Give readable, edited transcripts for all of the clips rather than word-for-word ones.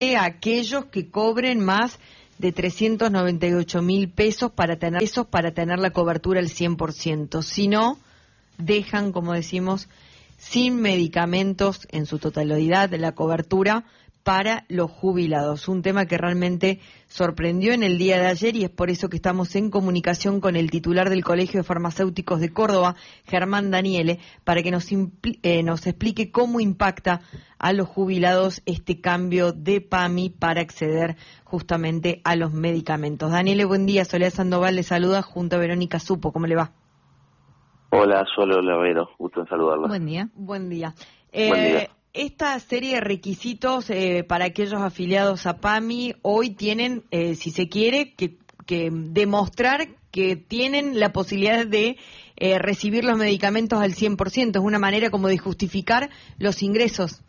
a aquellos que cobren más de 398.000 pesos para tener la cobertura al 100%. Si no, dejan, como decimos, sin medicamentos en su totalidad de la cobertura para los jubilados. Un tema que realmente sorprendió en el día de ayer y es por eso que estamos en comunicación con el titular del Colegio de Farmacéuticos de Córdoba, Germán Daniele, para que nos explique cómo impacta a los jubilados este cambio de PAMI para acceder justamente a los medicamentos. Daniele, buen día. Soledad Sandoval le saluda junto a Verónica Supo. ¿Cómo le va? Hola, Soledad Vero. Gusto en saludarla. Buen día. Buen día. Buen día. Esta serie de requisitos para aquellos afiliados a PAMI hoy tienen, si se quiere, que demostrar que tienen la posibilidad de recibir los medicamentos al 100%. Es una manera como de justificar los ingresos.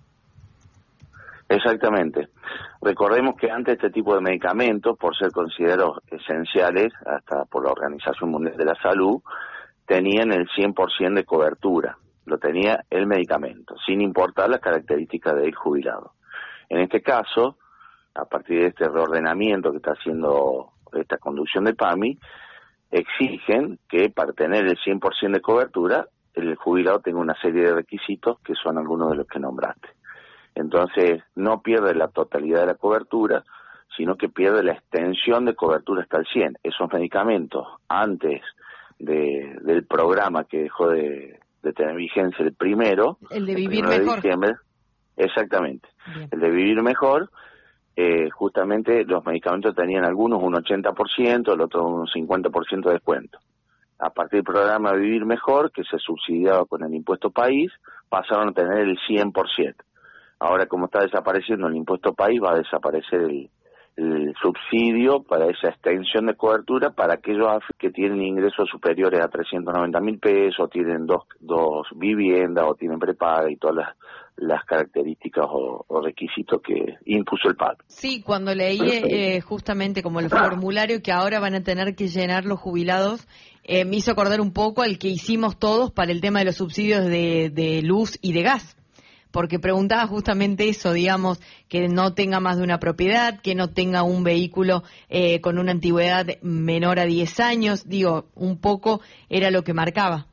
Exactamente. Recordemos que antes este tipo de medicamentos, por ser considerados esenciales, hasta por la Organización Mundial de la Salud, tenían el 100% de cobertura. Lo tenía el medicamento, sin importar las características del jubilado. En este caso, a partir de este reordenamiento que está haciendo esta conducción de PAMI, exigen que para tener el 100% de cobertura, el jubilado tenga una serie de requisitos que son algunos de los que nombraste. Entonces, no pierde la totalidad de la cobertura, sino que pierde la extensión de cobertura hasta el 100%. Esos medicamentos, antes del programa que dejó de tener vigencia el primero, el de Vivir de Mejor. Diciembre, exactamente. Bien. El de Vivir Mejor, justamente los medicamentos tenían algunos un 80%, el otro un 50% de descuento. A partir del programa Vivir Mejor, que se subsidiaba con el impuesto país, pasaron a tener el 100%. Ahora, como está desapareciendo el impuesto país, va a desaparecer el subsidio para esa extensión de cobertura para aquellos que tienen ingresos superiores a 390.000 pesos, o tienen dos viviendas, o tienen prepaga y todas las características o requisitos que impuso el PAMI. Sí, cuando leí justamente como el formulario que ahora van a tener que llenar los jubilados, me hizo acordar un poco al que hicimos todos para el tema de los subsidios de luz y de gas. Porque preguntaba justamente eso, digamos, que no tenga más de una propiedad, que no tenga un vehículo con una antigüedad menor a 10 años, digo, un poco era lo que marcaba.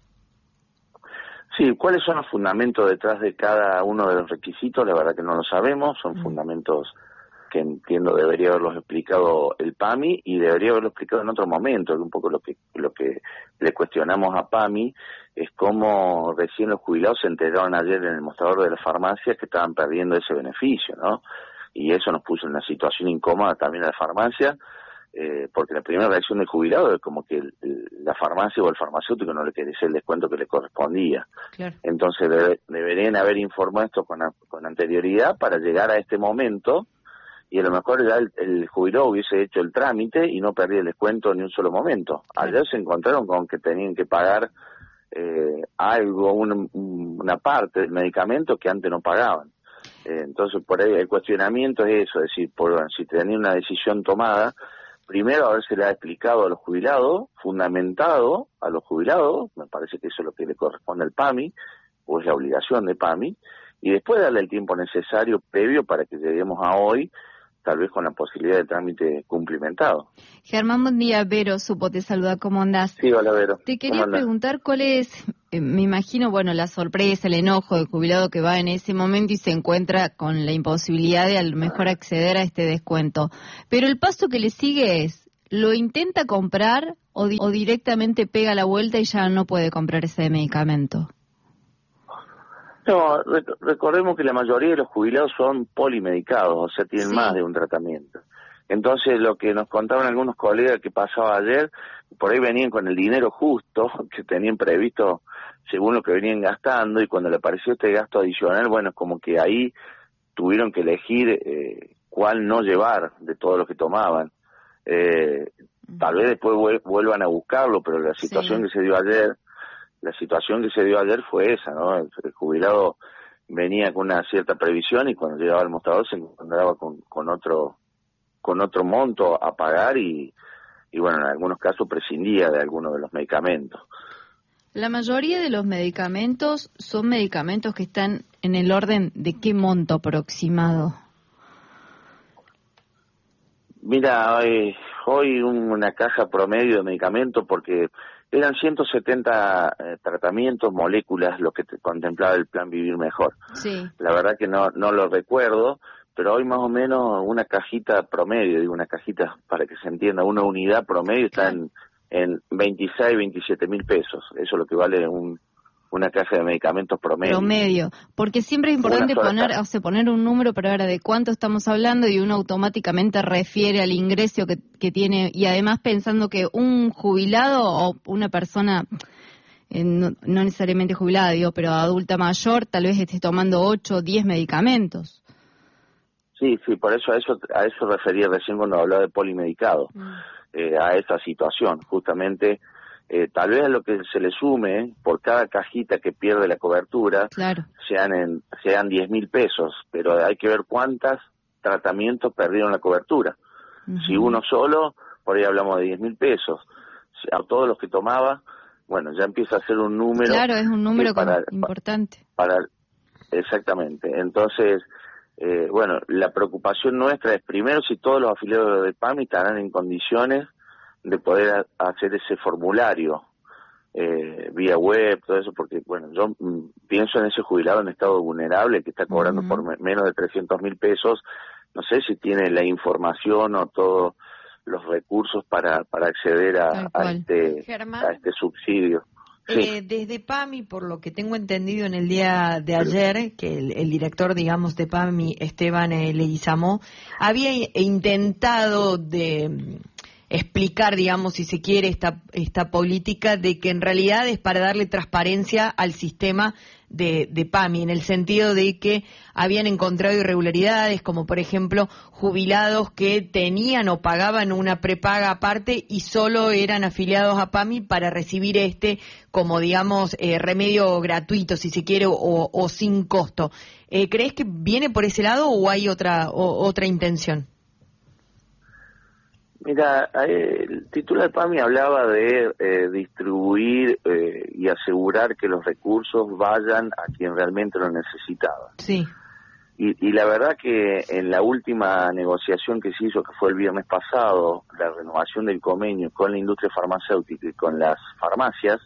Sí, ¿cuáles son los fundamentos detrás de cada uno de los requisitos? La verdad que no lo sabemos, son fundamentos que entiendo debería haberlos explicado el PAMI y debería haberlo explicado en otro momento, que un poco lo que le cuestionamos a PAMI es cómo recién los jubilados se enteraron ayer en el mostrador de las farmacias que estaban perdiendo ese beneficio, ¿no? Y eso nos puso en una situación incómoda también a la farmacia, porque la primera reacción del jubilado es como que la farmacia o el farmacéutico no le quería hacer el descuento que le correspondía. Claro. Entonces deberían haber informado esto con anterioridad para llegar a este momento, y a lo mejor ya el jubilado hubiese hecho el trámite y no perdía el descuento ni un solo momento. Ayer se encontraron con que tenían que pagar algo, una parte del medicamento que antes no pagaban. Entonces, por ahí el cuestionamiento es eso, es decir, si tenían una decisión tomada, primero habérsela explicado a los jubilados, fundamentado a los jubilados, me parece que eso es lo que le corresponde al PAMI, o es la obligación de PAMI, y después darle el tiempo necesario previo para que lleguemos a hoy, tal vez con la posibilidad de trámite cumplimentado. Germán, buen día. Vero Supo te saluda. ¿Cómo andás? Sí, hola, Vero. Te quería preguntar cuál es, me imagino, bueno, la sorpresa, el enojo del jubilado que va en ese momento y se encuentra con la imposibilidad de a lo mejor acceder a este descuento. Pero el paso que le sigue es, ¿lo intenta comprar o directamente pega la vuelta y ya no puede comprar ese medicamento? No, recordemos que la mayoría de los jubilados son polimedicados, o sea, tienen más de un tratamiento. Entonces, lo que nos contaban algunos colegas que pasaba ayer, por ahí venían con el dinero justo que tenían previsto según lo que venían gastando, y cuando le apareció este gasto adicional, bueno, como que ahí tuvieron que elegir cuál no llevar de todo lo que tomaban. Tal vez después vuelvan a buscarlo, pero la situación que se dio ayer... La situación que se dio ayer fue esa, ¿no? El jubilado venía con una cierta previsión y cuando llegaba al mostrador se encontraba con otro monto a pagar y bueno, en algunos casos prescindía de algunos de los medicamentos. La mayoría de los medicamentos son medicamentos que están en el orden de qué monto aproximado. Mira, hoy una caja promedio de medicamentos, porque eran 170 tratamientos, moléculas, lo que contemplaba el plan Vivir Mejor. Sí. La verdad que no lo recuerdo, pero hoy más o menos una cajita promedio, digo una cajita para que se entienda, una unidad promedio está en 26, 27 mil pesos. Eso es lo que vale una caja de medicamentos promedio. Porque siempre es importante poner un número para ver de cuánto estamos hablando y uno automáticamente refiere al ingreso que tiene, y además pensando que un jubilado o una persona, no necesariamente jubilada, digo, pero adulta mayor, tal vez esté tomando 8 o 10 medicamentos. Sí, por eso a eso refería recién cuando hablaba de polimedicado, a esa situación, justamente. Tal vez a lo que se le sume por cada cajita que pierde la cobertura, claro, sean 10.000 pesos, pero hay que ver cuántos tratamientos perdieron la cobertura. Si uno solo, por ahí hablamos de 10.000 pesos. A todos los que tomaba, bueno, ya empieza a ser un número. Claro, es un número importante. Exactamente. Entonces, bueno, la preocupación nuestra es primero si todos los afiliados de PAMI estarán en condiciones de poder hacer ese formulario vía web, todo eso, porque bueno, yo pienso en ese jubilado en estado vulnerable que está cobrando por menos de 300.000 pesos, no sé si tiene la información o todos los recursos para acceder a este subsidio. Sí. Desde PAMI, por lo que tengo entendido en el día de ayer, que el director, digamos, de PAMI, Esteban Leguizamó, había intentado de explicar, digamos, si se quiere, esta política de que en realidad es para darle transparencia al sistema de PAMI, en el sentido de que habían encontrado irregularidades, como por ejemplo jubilados que tenían o pagaban una prepaga aparte y solo eran afiliados a PAMI para recibir como digamos remedio gratuito, si se quiere, o sin costo. ¿Crees que viene por ese lado o hay otra intención? Mira, el titular de PAMI hablaba de distribuir y asegurar que los recursos vayan a quien realmente lo necesitaba. Sí. Y la verdad que en la última negociación que se hizo, que fue el viernes pasado, la renovación del convenio con la industria farmacéutica y con las farmacias,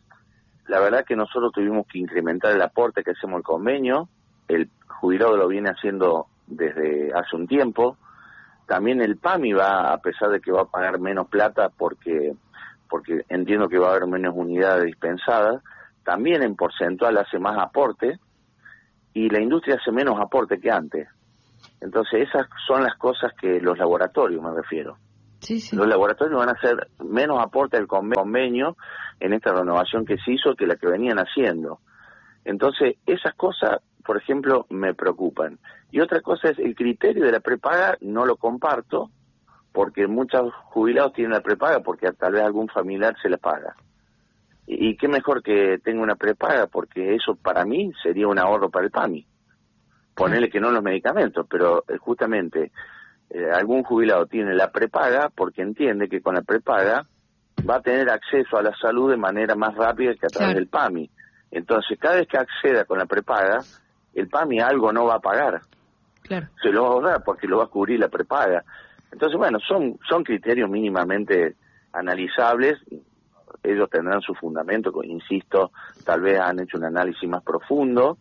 la verdad que nosotros tuvimos que incrementar el aporte que hacemos al convenio. El jubilado lo viene haciendo desde hace un tiempo. También el PAMI a pesar de que va a pagar menos plata porque entiendo que va a haber menos unidades dispensadas, también en porcentual hace más aporte y la industria hace menos aporte que antes. Entonces esas son las cosas que los laboratorios, me refiero. Sí. Los laboratorios van a hacer menos aporte al convenio en esta renovación que se hizo que la que venían haciendo. Entonces esas cosas, por ejemplo, me preocupan. Y otra cosa es el criterio de la prepaga, no lo comparto, porque muchos jubilados tienen la prepaga porque tal vez algún familiar se la paga. Y qué mejor que tenga una prepaga, porque eso para mí sería un ahorro para el PAMI. Ponerle que no los medicamentos, pero justamente algún jubilado tiene la prepaga porque entiende que con la prepaga va a tener acceso a la salud de manera más rápida que a través del PAMI. Entonces, cada vez que acceda con la prepaga, el PAMI algo no va a pagar. Claro. Se lo va a ahorrar porque lo va a cubrir la prepaga. Entonces, bueno, son criterios mínimamente analizables. Ellos tendrán su fundamento, insisto, tal vez han hecho un análisis más profundo.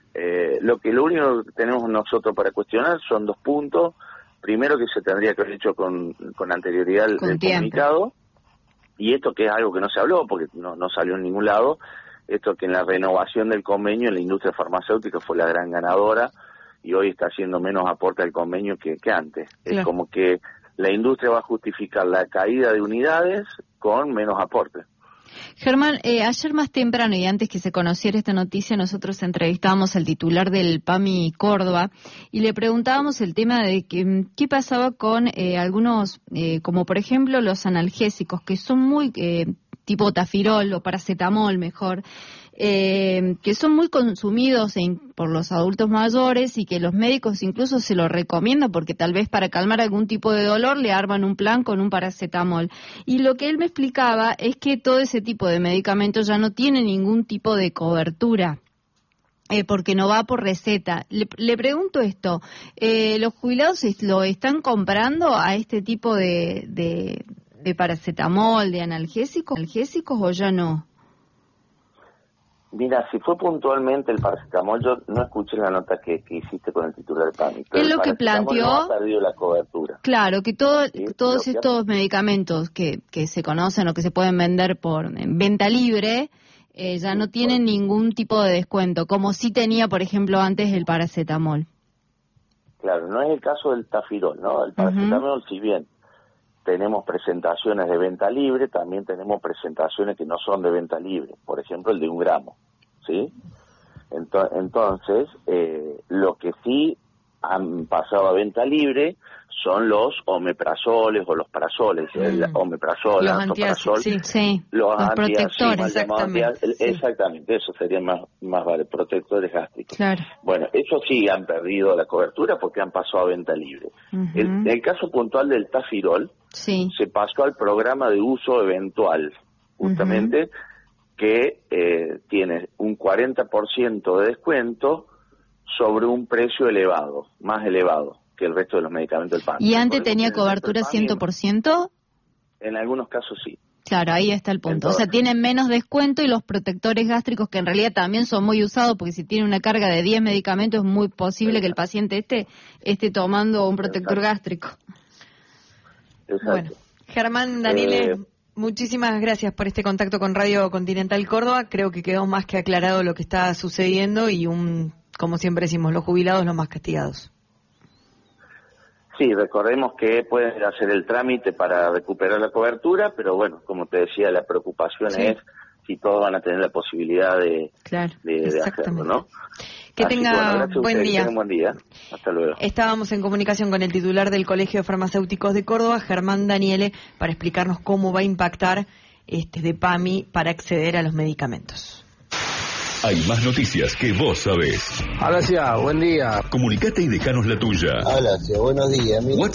Lo único que tenemos nosotros para cuestionar son 2 puntos. Primero, que se tendría que haber hecho con anterioridad el comunicado. Y esto que es algo que no se habló porque no salió en ningún lado. Esto que en la renovación del convenio la industria farmacéutica fue la gran ganadora y hoy está haciendo menos aporte al convenio que antes. Claro. Es como que la industria va a justificar la caída de unidades con menos aporte. Germán, ayer más temprano y antes que se conociera esta noticia, nosotros entrevistábamos al titular del PAMI Córdoba y le preguntábamos el tema de qué pasaba con algunos, como por ejemplo los analgésicos, que son muy tipo tafirol o paracetamol mejor, que son muy consumidos por los adultos mayores y que los médicos incluso se lo recomiendan porque tal vez para calmar algún tipo de dolor le arman un plan con un paracetamol. Y lo que él me explicaba es que todo ese tipo de medicamentos ya no tiene ningún tipo de cobertura. porque no va por receta. Le pregunto esto, ¿los jubilados lo están comprando a este tipo de paracetamol, de analgésicos o ya no? Mira, si fue puntualmente el paracetamol, yo no escuché la nota que hiciste con el titular de PAMI. Es lo que planteó. No ha perdido la cobertura. Claro, que todos estos medicamentos que se conocen o que se pueden vender en venta libre, ya no tienen ningún tipo de descuento, como sí tenía, por ejemplo, antes el paracetamol. Claro, no es el caso del Tafirol, ¿no? El paracetamol, si bien tenemos presentaciones de venta libre, también tenemos presentaciones que no son de venta libre, por ejemplo el de 1 gramo, ¿sí? Entonces, lo que sí han pasado a venta libre son los omeprazoles o los parazoles, el omeprazol, los antoprazol, los protectores, exactamente, eso sería más vale, protectores gástricos. Claro. Bueno, eso sí han perdido la cobertura porque han pasado a venta libre. El caso puntual del Tafirol se pasó al programa de uso eventual, justamente, que tiene un 40% de descuento sobre un precio elevado, más elevado que el resto de los medicamentos del PAMI. ¿Y antes tenía cobertura 100%? En algunos casos sí. Claro, ahí está el punto. O sea, tienen menos descuento y los protectores gástricos, que en realidad también son muy usados, porque si tiene una carga de 10 medicamentos es muy posible que el paciente esté tomando un protector gástrico. Exacto. Bueno, Germán, Daniele, muchísimas gracias por este contacto con Radio Continental Córdoba. Creo que quedó más que aclarado lo que está sucediendo y como siempre decimos, los jubilados los más castigados. Sí, recordemos que pueden hacer el trámite para recuperar la cobertura, pero bueno, como te decía, la preocupación es si todos van a tener la posibilidad de hacerlo, ¿no? Que tenga buen día. Tengan buen día. Hasta luego. Estábamos en comunicación con el titular del Colegio de Farmacéuticos de Córdoba, Germán Daniele, para explicarnos cómo va a impactar de PAMI para acceder a los medicamentos. Hay más noticias que vos sabés. Alacia, buen día. Comunicate y dejanos la tuya. Alacia, buenos días.